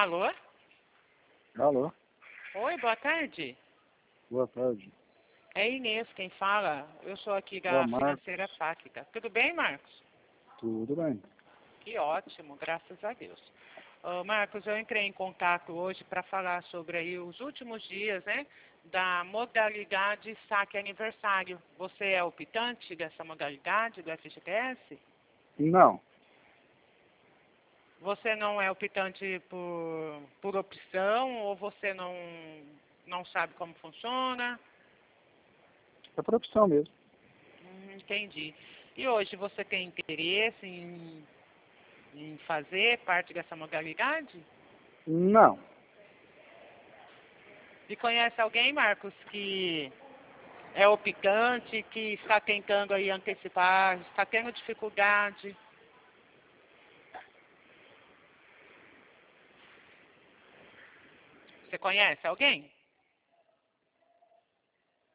Alô? Alô, Oi, boa tarde. boa tarde. É Inês quem fala. Eu sou aqui Ô, da Marcos, Financeira Fática. Tudo bem, Marcos? tudo bem? Que ótimo, graças a Deus. Ô, Marcos, eu entrei em contato hoje para falar sobre aí os últimos dias, né, da modalidade saque aniversário. Você é optante dessa modalidade do FGTS? Não, Você não é optante por opção ou você não sabe como funciona? é profissão mesmo. Entendi. E hoje você tem interesse em fazer parte dessa modalidade? Não, E conhece alguém, Marcos, que é optante, que está tentando aí antecipar, está tendo dificuldade? Você conhece alguém?